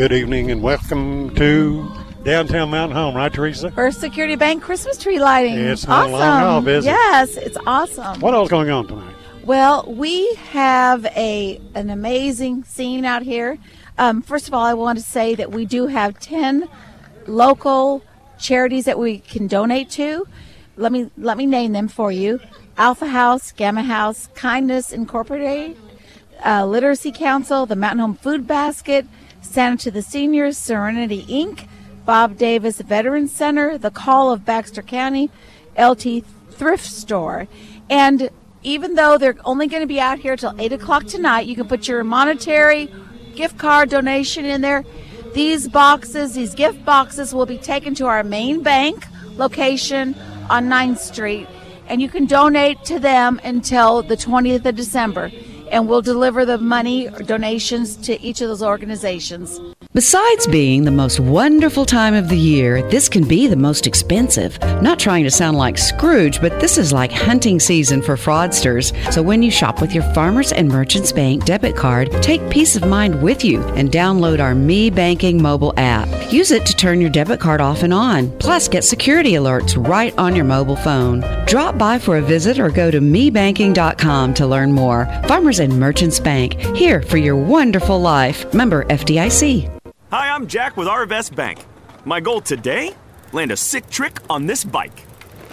Good evening and welcome to Downtown Mountain Home, right, Teresa? First Security Bank Christmas tree lighting. It's not awesome. long off, is it? Yes, it's awesome. What else going on tonight? Well, we have an amazing scene out here. First of all, I want to say that we do have 10 local charities that we can donate to. Let me name them for you. Alpha House, Gamma House, Kindness Incorporated, Literacy Council, the Mountain Home Food Basket, Santa to the Seniors, Serenity Inc., Bob Davis Veterans Center, The Call of Baxter County, LT Thrift Store. And even though they're only going to be out here till 8 o'clock tonight, you can put your monetary gift card donation in there. These gift boxes will be taken to our main bank location on 9th Street, and you can donate to them until the 20th of December, and we'll deliver the money or donations to each of those organizations. Besides being the most wonderful time of the year, this can be the most expensive. Not trying to sound like Scrooge, but this is like hunting season for fraudsters. So when you shop with your Farmers and Merchants Bank debit card, take peace of mind with you and download our Me Banking mobile app. Use it to turn your debit card off and on. Plus, get security alerts right on your mobile phone. Drop by for a visit or go to mebanking.com to learn more. Farmers and Merchants Bank, here for your wonderful life. Member FDIC. Hi, I'm Jack with Arvest Bank. My goal today? Land a sick trick on this bike.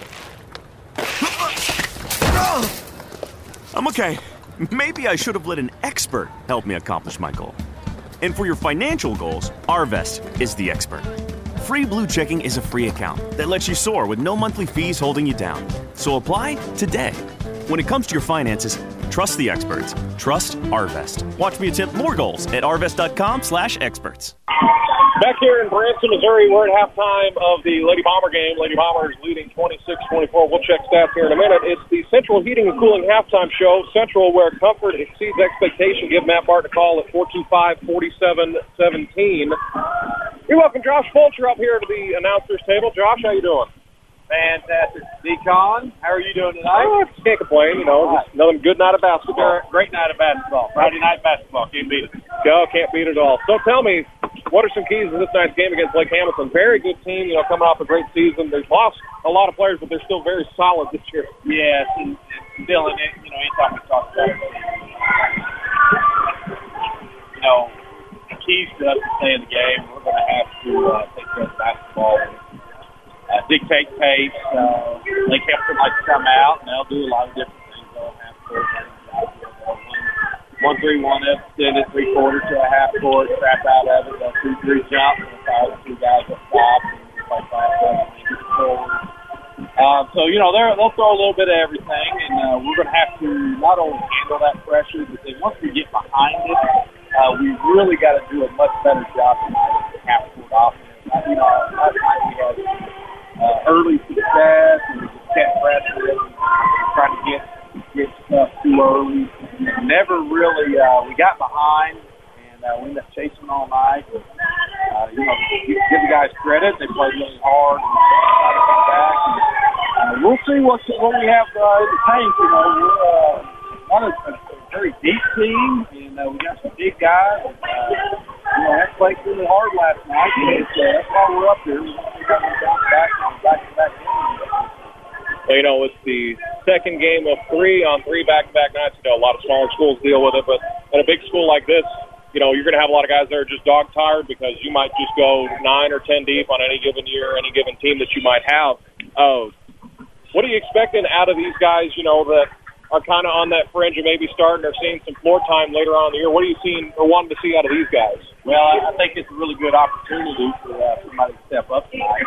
I'm okay. Maybe I should have let an expert help me accomplish my goal. And for your financial goals, Arvest is the expert. Free Blue Checking is a free account that lets you soar with no monthly fees holding you down. So apply today. When it comes to your finances, trust the experts. Trust Arvest. Watch me attempt more goals at arvest.com/experts. Back here in Branson, Missouri, we're at halftime of the Lady Bomber game. Lady Bombers leading 26-24. We'll check stats here in a minute. It's the Central Heating and Cooling halftime show. Central, where comfort exceeds expectation. Give Matt Martin a call at 425-4717. You're welcome, Josh Fulcher, up here to the announcer's table. Josh, how you doing? Fantastic. Decon, how are you doing tonight? Oh, can't complain. Just another good night of basketball. Great night of basketball. Friday night basketball. Can't beat it. No, can't beat it at all. So tell me, what are some keys to this night's game against Lake Hamilton? Very good team, coming off a great season. They've lost a lot of players, but they're still very solid this year. Yes, and Dylan, anytime we talk about it, the keys to us to stay in the game, we're going to have to take care of basketball. Dictate pace. Lake Hamilton likes to come out, and they'll do a lot of different things. They'll have to 1-3-1 extended 3/4 to a half court, trap out of it. They'll 2-3 jump, and fire the two guys up top, and play fast and get forward. They'll throw a little bit of everything, and we're going to have to not only handle that pressure, but then once we get behind it, we really got to do a much better job tonight at half court offense. Last night we had early success, and we just kept pressing, trying to get stuff too early. Never really, we got behind, and we ended up chasing all night. Give the guys credit; they played really hard and tried to come back. And, we'll see what we have in the tank. We're not a very deep team, and we got some big guys. That played really hard last night. That's why we're up there. We're going to bounce back back. Well, it's the second game of 3 on 3 back-to-back nights. A lot of smaller schools deal with it, but at a big school like this, you're going to have a lot of guys that are just dog-tired because you might just go 9 or 10 deep on any given year, any given team that you might have. What are you expecting out of these guys, that are kind of on that fringe of maybe starting or seeing some floor time later on in the year? What are you seeing or wanting to see out of these guys? Well, I think it's a really good opportunity for somebody to step up tonight.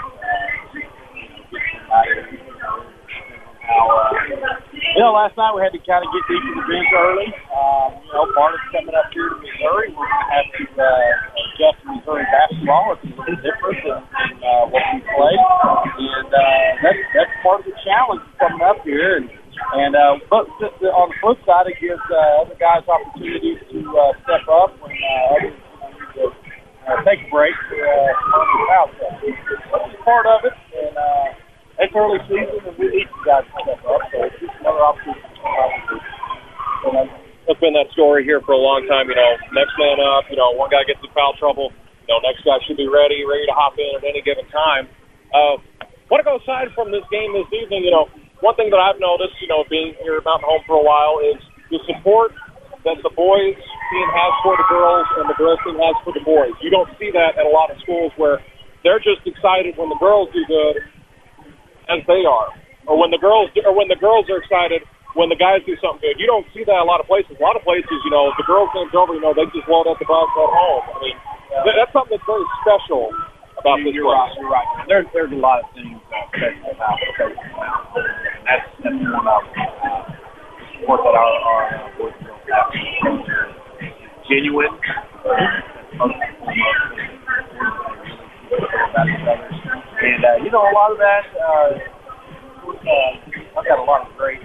Last night we had to kind of get deep in the bench early. Part of coming up here to Missouri, we're going to have to adjust to Missouri basketball. It's a little different than what we play, and that's part of the challenge coming up here. But on the flip side, it gives other guys opportunities to step up when others need to take a break to learn the foul stuff. That's just part of it, and it's early season, and we need you guys to step up. So it's just another opportunity. That's been that story here for a long time. Next man up. One guy gets in foul trouble. next guy should be ready to hop in at any given time. Want to go aside from this game this evening, one thing that I've noticed, being here at Mountain Home for a while, is the support that the boys team has for the girls and the girls team has for the boys. You don't see that at a lot of schools where they're just excited when the girls do good as they are, or when the girls are excited when the guys do something good. You don't see that a lot of places. A lot of places, the girls' game's over, they just load up the bus at home. I mean, that's something that's very special about this place. You're right. There's a lot of things special about it. That's one of the support that our boys and girls have. It's genuine. And, a lot of that, I've got a lot of great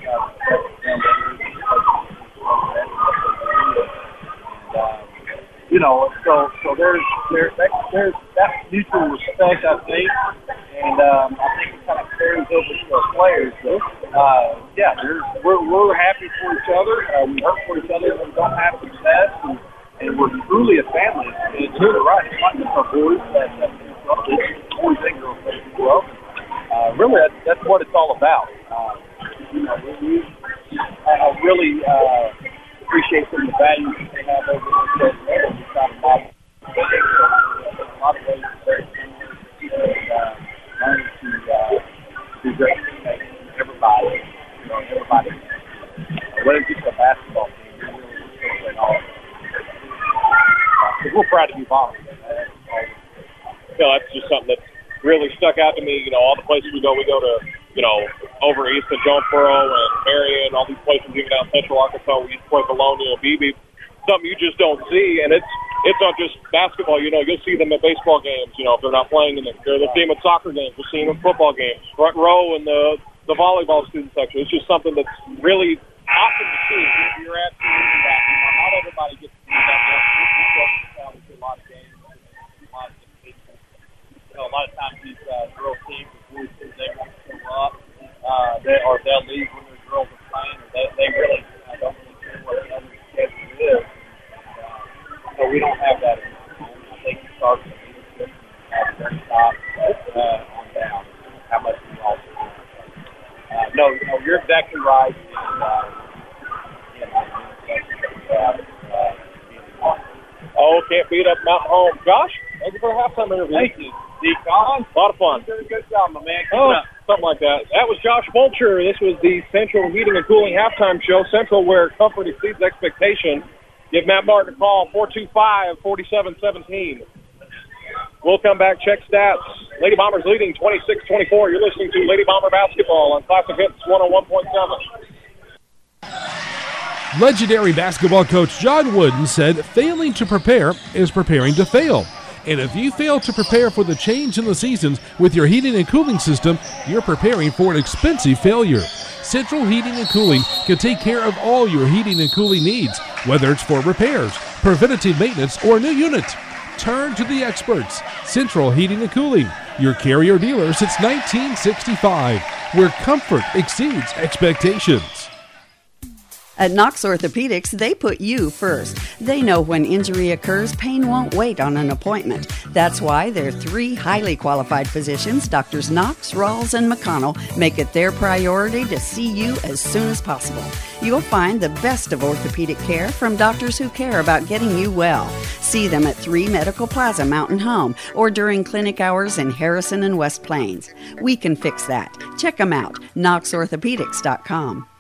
so there's that mutual respect, I think, and I think it kind of carries over to our players. So, we're happy for each other. We hurt for each other when we don't have success, and we're truly a family. And you're right. It's not just our boys it's boys and girls that grow up. Really, that's what it's all about. I really appreciate some of the values that they have over there. We try to model a lot of ways very similar and learning to do great things. Everybody, whether it's just a basketball team, we're really celebrating all of it. Because we're proud to be Bombers. That's just something that's really stuck out to me. All the places we go to, over east of Jonesboro and Marion, all these places, even down Central Arkansas, we used to play Bologna and BB. Something you just don't see, and it's not just basketball. You'll see them at baseball games. If they're not playing, they're the team at soccer games. We'll see them at football games, front row in the volleyball student section. It's just something that's really awesome to see. If you're at basketball, not everybody gets to see that. A lot of games, a lot of times these girls teams, boys teams, they want to show up, they'll leave when the girls are playing, or they really don't really care what the other schedule is. So we don't have that anymore. I think it starts with leadership and very top on down. How much we all do. No, you're exactly right. Can't beat up Mountain Home. Josh, thank you for the halftime interview. Thank you. Decon. A lot of fun. You did a good job, my man. Something like that. That was Josh Fulcher. This was the Central Heating and Cooling halftime show. Central, where comfort exceeds expectation. Give Matt Martin a call, 425-4717. We'll come back, check stats. Lady Bombers leading 26-24. You're listening to Lady Bomber Basketball on Classic Hits 101.7. Legendary basketball coach John Wooden said, "Failing to prepare is preparing to fail." And if you fail to prepare for the change in the seasons with your heating and cooling system, you're preparing for an expensive failure. Central Heating and Cooling can take care of all your heating and cooling needs, whether it's for repairs, preventative maintenance, or a new unit. Turn to the experts. Central Heating and Cooling, your carrier dealer since 1965, where comfort exceeds expectations. At Knox Orthopedics, they put you first. They know when injury occurs, pain won't wait on an appointment. That's why their 3 highly qualified physicians, Drs. Knox, Rawls, and McConnell, make it their priority to see you as soon as possible. You'll find the best of orthopedic care from doctors who care about getting you well. See them at 3 Medical Plaza Mountain Home or during clinic hours in Harrison and West Plains. We can fix that. Check them out, knoxorthopedics.com.